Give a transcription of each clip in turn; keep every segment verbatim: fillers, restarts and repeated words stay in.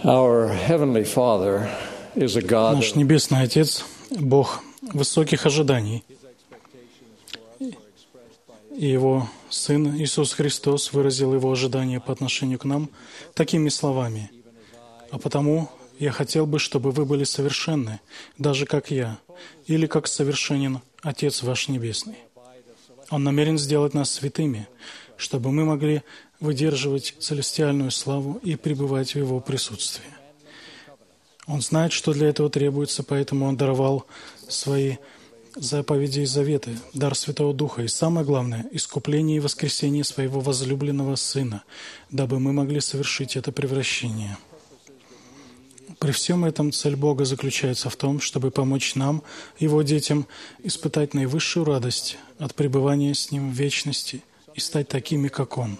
Our Heavenly Father is a God Наш Небесный Отец — Бог высоких ожиданий. И Его Сын Иисус Христос выразил Его ожидания по отношению к нам такими словами: «А потому я хотел бы, чтобы вы были совершенны, даже как я, или как совершенен Отец ваш Небесный». Он намерен сделать нас святыми, чтобы мы могли выдерживать целестиальную славу и пребывать в Его присутствии. Он знает, что для этого требуется, поэтому Он даровал свои заповеди и заветы, дар Святого Духа и, самое главное, искупление и воскресение Своего возлюбленного Сына, дабы мы могли совершить это превращение. При всем этом цель Бога заключается в том, чтобы помочь нам, Его детям, испытать наивысшую радость от пребывания с Ним в вечности и стать такими, как Он.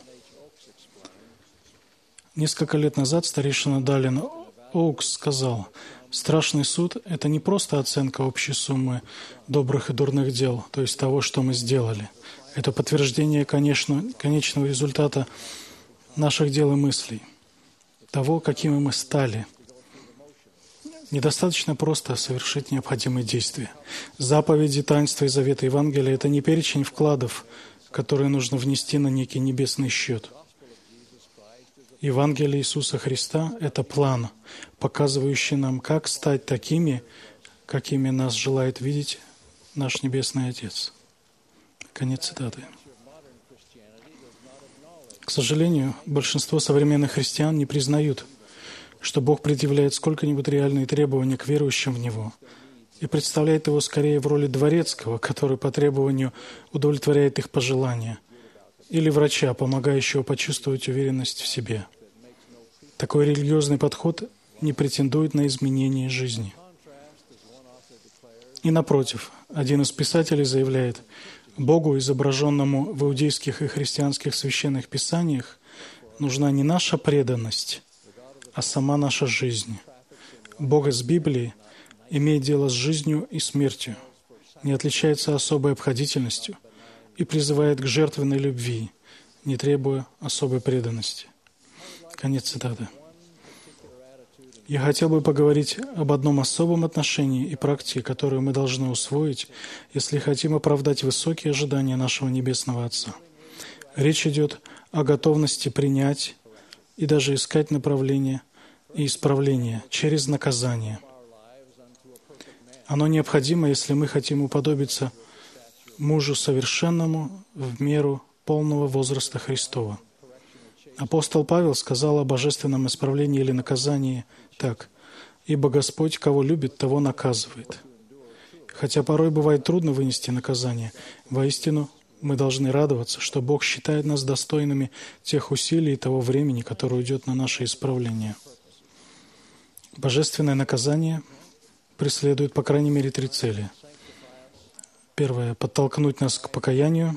Несколько лет назад старейшина Даллен Оукс сказал: «Страшный суд — это не просто оценка общей суммы добрых и дурных дел, то есть того, что мы сделали. Это подтверждение конечно, конечного результата наших дел и мыслей, того, какими мы стали. Недостаточно просто совершить необходимые действия. Заповеди, таинства и заветы Евангелия — это не перечень вкладов, которые нужно внести на некий небесный счет. Евангелие Иисуса Христа — это план, показывающий нам, как стать такими, какими нас желает видеть наш Небесный Отец». Конец цитаты. К сожалению, большинство современных христиан не признают, что Бог предъявляет сколько-нибудь реальные требования к верующим в Него и представляет Его скорее в роли дворецкого, который по требованию удовлетворяет их пожелания, или врача, помогающего почувствовать уверенность в себе. Такой религиозный подход не претендует на изменение жизни. И напротив, один из писателей заявляет: Богу, изображенному в иудейских и христианских священных писаниях, нужна не наша преданность, а сама наша жизнь. Бог из Библии имеет дело с жизнью и смертью, не отличается особой обходительностью и призывает к жертвенной любви, не требуя особой преданности. Конец цитаты. Я хотел бы поговорить об одном особом отношении и практике, которую мы должны усвоить, если хотим оправдать высокие ожидания нашего Небесного Отца. Речь идет о готовности принять и даже искать направление и исправление через наказание. Оно необходимо, если мы хотим уподобиться мужу совершенному в меру полного возраста Христова. Апостол Павел сказал о божественном исправлении или наказании так: «Ибо Господь, кого любит, того наказывает». Хотя порой бывает трудно вынести наказание, воистину мы должны радоваться, что Бог считает нас достойными тех усилий и того времени, которое уйдет на наше исправление. Божественное наказание преследует по крайней мере три цели. Первое — подтолкнуть нас к покаянию.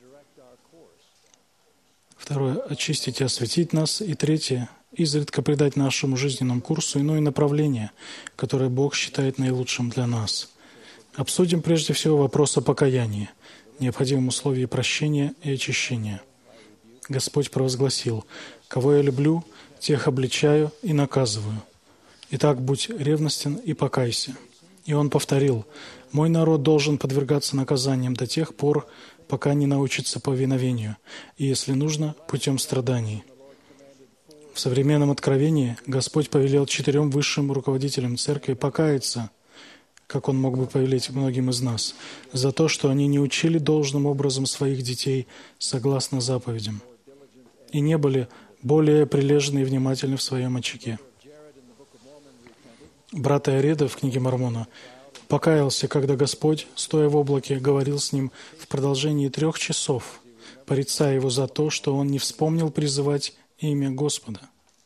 Второе — очистить и осветить нас. И третье — изредка придать нашему жизненному курсу иное направление, которое Бог считает наилучшим для нас. Обсудим прежде всего вопрос о покаянии, необходимом условии прощения и очищения. Господь провозгласил: «Кого я люблю, тех обличаю и наказываю. Итак, будь ревностен и покайся». И Он повторил: «Мой народ должен подвергаться наказаниям до тех пор, пока не научится повиновению, и, если нужно, путем страданий». В современном откровении Господь повелел четырем высшим руководителям церкви покаяться, как Он мог бы повелеть многим из нас, за то, что они не учили должным образом своих детей согласно заповедям и не были более прилежны и внимательны в своем очаге. Брат Иареда в книге Мормона покаялся, когда Господь, стоя в облаке, говорил с ним в продолжении трех часов, порицая его за то, что он не вспомнил призывать имя Господа.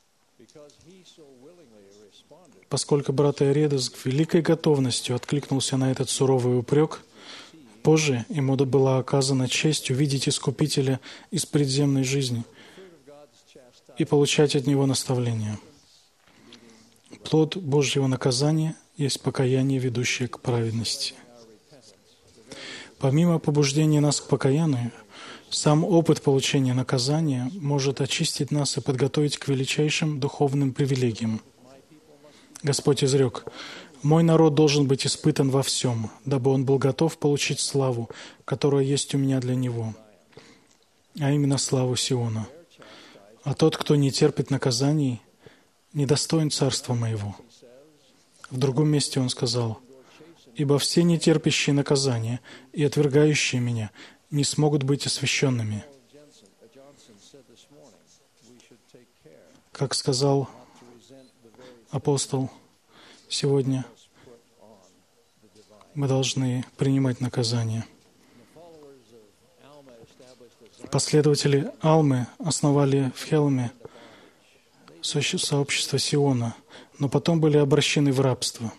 Поскольку брат Иареда с великой готовностью откликнулся на этот суровый упрек, позже ему была оказана честь увидеть Искупителя из предземной жизни и получать от Него наставления. Плод Божьего наказания есть покаяние, ведущее к праведности. Помимо побуждения нас к покаянию, сам опыт получения наказания может очистить нас и подготовить к величайшим духовным привилегиям. Господь изрек: «Мой народ должен быть испытан во всем, дабы он был готов получить славу, которая есть у меня для него, а именно славу Сиона. А тот, кто не терпит наказаний, недостоин царства моего». В другом месте он сказал: «Ибо все нетерпящие наказания и отвергающие меня не смогут быть освященными». Как сказал апостол сегодня, мы должны принимать наказание. Последователи Алмы основали в Хелме сообщество Сиона, но потом были обращены в рабство.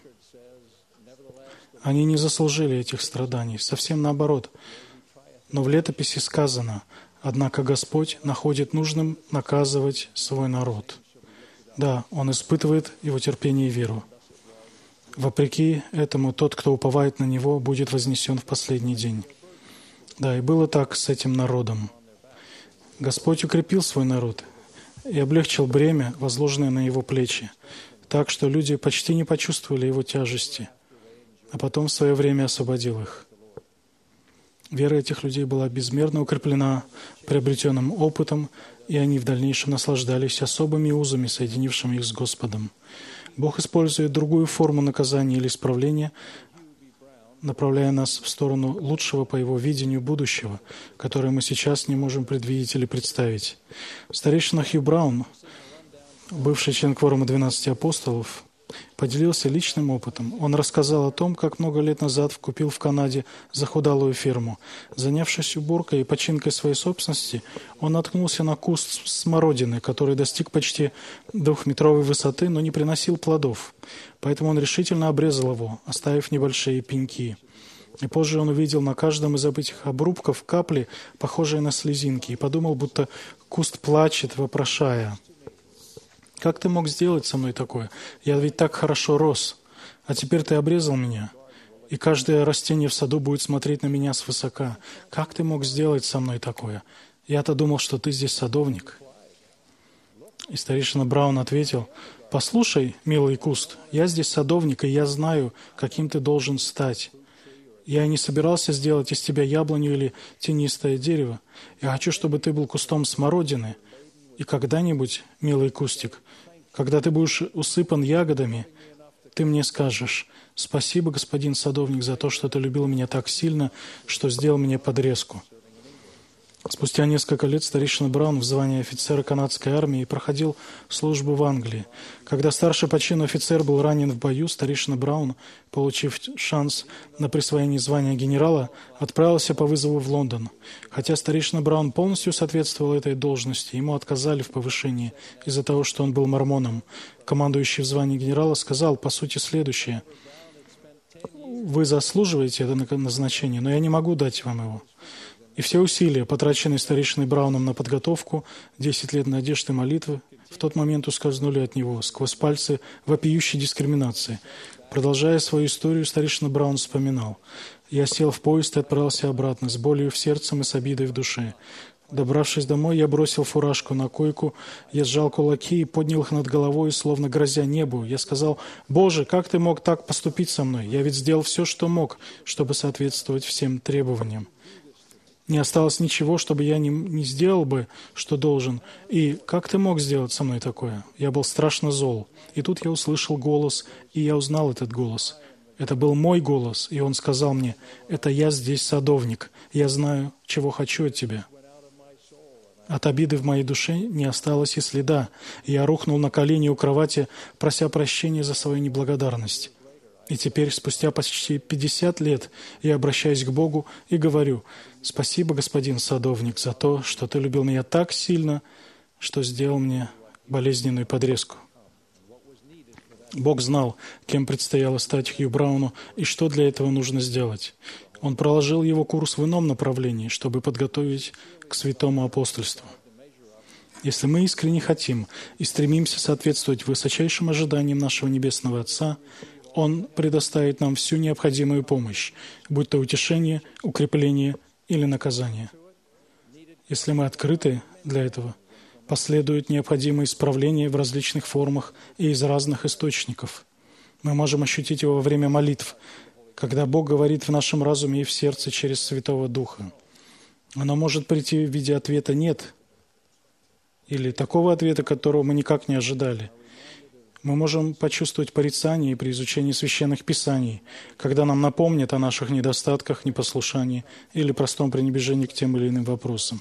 Они не заслужили этих страданий, совсем наоборот. Но в летописи сказано: «Однако Господь находит нужным наказывать свой народ». Да, Он испытывает его терпение и веру. Вопреки этому, тот, кто уповает на Него, будет вознесен в последний день. Да, и было так с этим народом. Господь укрепил свой народ и облегчил бремя, возложенное на его плечи, так что люди почти не почувствовали его тяжести, а потом в свое время освободил их. Вера этих людей была безмерно укреплена приобретенным опытом, и они в дальнейшем наслаждались особыми узами, соединившими их с Господом. Бог использует другую форму наказания или исправления, направляя нас в сторону лучшего по Его видению будущего, которое мы сейчас не можем предвидеть или представить. Старейшина Хью Браун, бывший член кворума двенадцати апостолов, поделился личным опытом. Он рассказал о том, как много лет назад купил в Канаде захудалую ферму. Занявшись уборкой и починкой своей собственности, он наткнулся на куст смородины, который достиг почти двухметровой высоты, но не приносил плодов. Поэтому он решительно обрезал его, оставив небольшие пеньки. И позже он увидел на каждом из этих обрубков капли, похожие на слезинки, и подумал, будто куст плачет, вопрошая: «Как ты мог сделать со мной такое? Я ведь так хорошо рос. А теперь ты обрезал меня, и каждое растение в саду будет смотреть на меня свысока. Как ты мог сделать со мной такое? Я-то думал, что ты здесь садовник». И старейшина Браун ответил: «Послушай, милый куст, я здесь садовник, и я знаю, каким ты должен стать. Я и не собирался сделать из тебя яблоню или тенистое дерево. Я хочу, чтобы ты был кустом смородины. И когда-нибудь, милый кустик, когда ты будешь усыпан ягодами, ты мне скажешь: «Спасибо, господин садовник, за то, что ты любил меня так сильно, что сделал мне подрезку». Спустя несколько лет старейшина Браун в звании офицера канадской армии проходил службу в Англии. Когда старший по чину офицер был ранен в бою, старейшина Браун, получив шанс на присвоение звания генерала, отправился по вызову в Лондон. Хотя старейшина Браун полностью соответствовал этой должности, ему отказали в повышении из-за того, что он был мормоном. Командующий в звании генерала сказал, по сути, следующее: «Вы заслуживаете это назначение, но я не могу дать вам его». И все усилия, потраченные старейшиной Брауном на подготовку, десять лет надежд и молитвы, в тот момент ускользнули от него сквозь пальцы вопиющей дискриминации. Продолжая свою историю, старейшина Браун вспоминал: «Я сел в поезд и отправился обратно, с болью в сердце и с обидой в душе. Добравшись домой, я бросил фуражку на койку, я сжал кулаки и поднял их над головой, словно грозя небу. Я сказал: «Боже, как ты мог так поступить со мной? Я ведь сделал все, что мог, чтобы соответствовать всем требованиям. Не осталось ничего, чтобы я не, не сделал бы, что должен. И как ты мог сделать со мной такое?» Я был страшно зол. И тут я услышал голос, и я узнал этот голос. Это был мой голос, и он сказал мне: «Это я здесь садовник. Я знаю, чего хочу от тебя». От обиды в моей душе не осталось и следа. И я рухнул на колени у кровати, прося прощения за свою неблагодарность. И теперь, спустя почти пятьдесят лет, я обращаюсь к Богу и говорю: «Спасибо, господин садовник, за то, что ты любил меня так сильно, что сделал мне болезненную подрезку». Бог знал, кем предстояло стать Хью Брауну и что для этого нужно сделать. Он проложил его курс в ином направлении, чтобы подготовить к святому апостольству. Если мы искренне хотим и стремимся соответствовать высочайшим ожиданиям нашего Небесного Отца, Он предоставит нам всю необходимую помощь, будь то утешение, укрепление или наказание. Если мы открыты для этого, последуют необходимые исправления в различных формах и из разных источников. Мы можем ощутить его во время молитв, когда Бог говорит в нашем разуме и в сердце через Святого Духа. Оно может прийти в виде ответа «нет» или такого ответа, которого мы никак не ожидали. Мы можем почувствовать порицание при изучении священных писаний, когда нам напомнят о наших недостатках, непослушании или простом пренебрежении к тем или иным вопросам.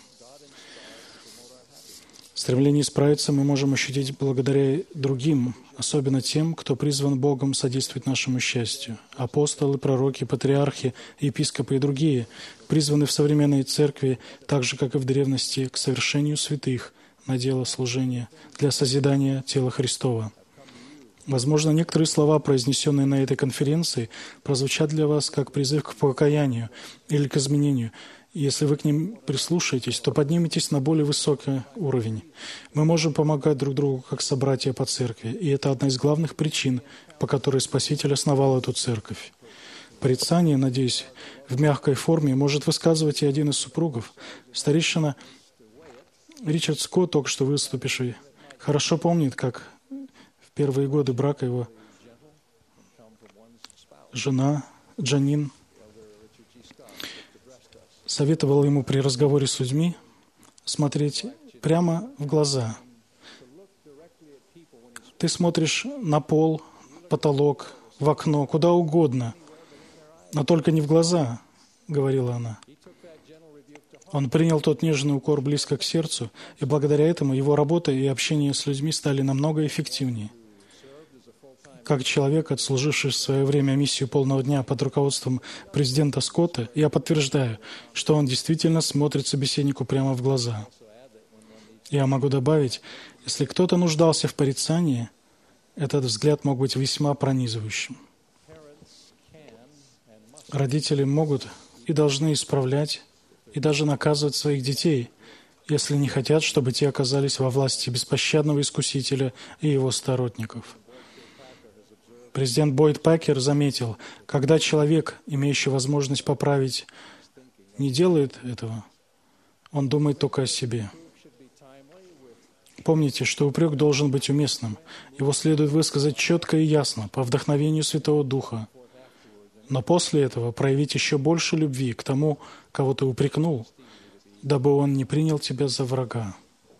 Стремление исправиться мы можем ощутить благодаря другим, особенно тем, кто призван Богом содействовать нашему счастью. Апостолы, пророки, патриархи, епископы и другие призваны в современной церкви, так же, как и в древности, к совершению святых на дело служения для созидания тела Христова. Возможно, некоторые слова, произнесенные на этой конференции, прозвучат для вас как призыв к покаянию или к изменению. И если вы к ним прислушаетесь, то подниметесь на более высокий уровень. Мы можем помогать друг другу как собратья по церкви, и это одна из главных причин, по которой Спаситель основал эту церковь. Порицание, надеюсь, в мягкой форме может высказывать и один из супругов. Старейшина Ричард Скотт, только что выступивший, хорошо помнит, как в первые годы брака его жена Джанин советовала ему при разговоре с людьми смотреть прямо в глаза. Ты смотришь на пол, потолок, в окно, куда угодно, но только не в глаза, говорила она. Он принял тот нежный укор близко к сердцу, и благодаря этому его работа и общение с людьми стали намного эффективнее. Как человек, отслуживший в свое время миссию полного дня под руководством президента Скотта, я подтверждаю, что он действительно смотрит собеседнику прямо в глаза. Я могу добавить, если кто-то нуждался в порицании, этот взгляд мог быть весьма пронизывающим. Родители могут и должны исправлять и даже наказывать своих детей, если не хотят, чтобы те оказались во власти беспощадного искусителя и его сторонников. Президент Бойд Пакер заметил, когда человек, имеющий возможность поправить, не делает этого, он думает только о себе. Помните, что упрек должен быть уместным. Его следует высказать четко и ясно, по вдохновению Святого Духа. Но после этого проявить еще больше любви к тому, кого ты упрекнул, дабы он не принял тебя за врага.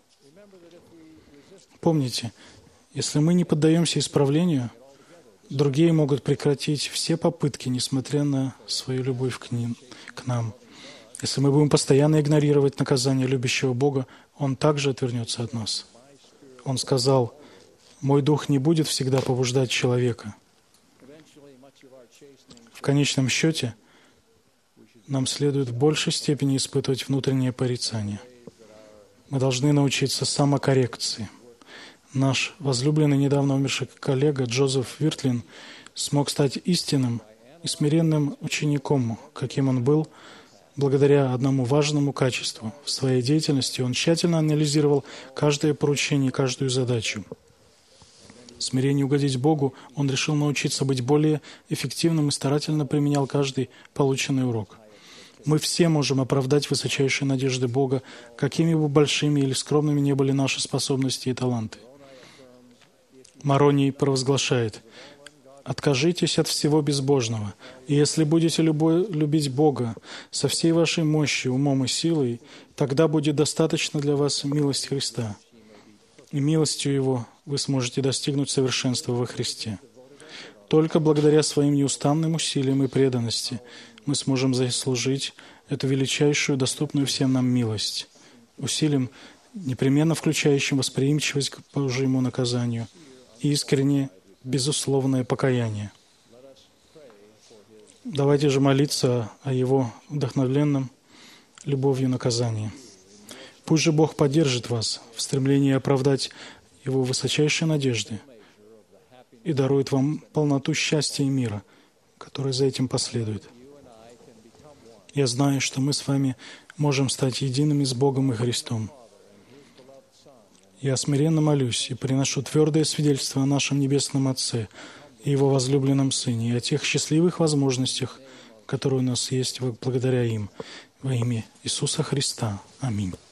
Помните, если мы не поддаемся исправлению, другие могут прекратить все попытки, несмотря на свою любовь к ним, к нам. Если мы будем постоянно игнорировать наказание любящего Бога, Он также отвернется от нас. Он сказал: «Мой дух не будет всегда побуждать человека». В конечном счете, нам следует в большей степени испытывать внутреннее порицание. Мы должны научиться самокоррекции. Наш возлюбленный, недавно умерший коллега Джозеф Виртлин смог стать истинным и смиренным учеником, каким он был, благодаря одному важному качеству. В своей деятельности он тщательно анализировал каждое поручение, каждую задачу. В смирении угодить Богу он решил научиться быть более эффективным и старательно применял каждый полученный урок. Мы все можем оправдать высочайшие надежды Бога, какими бы большими или скромными ни были наши способности и таланты. Мароний провозглашает: «Откажитесь от всего безбожного, и если будете любой, любить Бога со всей вашей мощью, умом и силой, тогда будет достаточно для вас милость Христа, и милостью Его вы сможете достигнуть совершенства во Христе. Только благодаря своим неустанным усилиям и преданности мы сможем заслужить эту величайшую, доступную всем нам милость, усилием, непременно включающим восприимчивость к Божьему наказанию и искреннее, безусловное покаяние». Давайте же молиться о Его вдохновленном любовью наказании. Пусть же Бог поддержит вас в стремлении оправдать Его высочайшие надежды и дарует вам полноту счастья и мира, который за этим последует. Я знаю, что мы с вами можем стать едиными с Богом и Христом. Я смиренно молюсь и приношу твердое свидетельство о нашем Небесном Отце и Его возлюбленном Сыне, и о тех счастливых возможностях, которые у нас есть благодаря им, во имя Иисуса Христа. Аминь.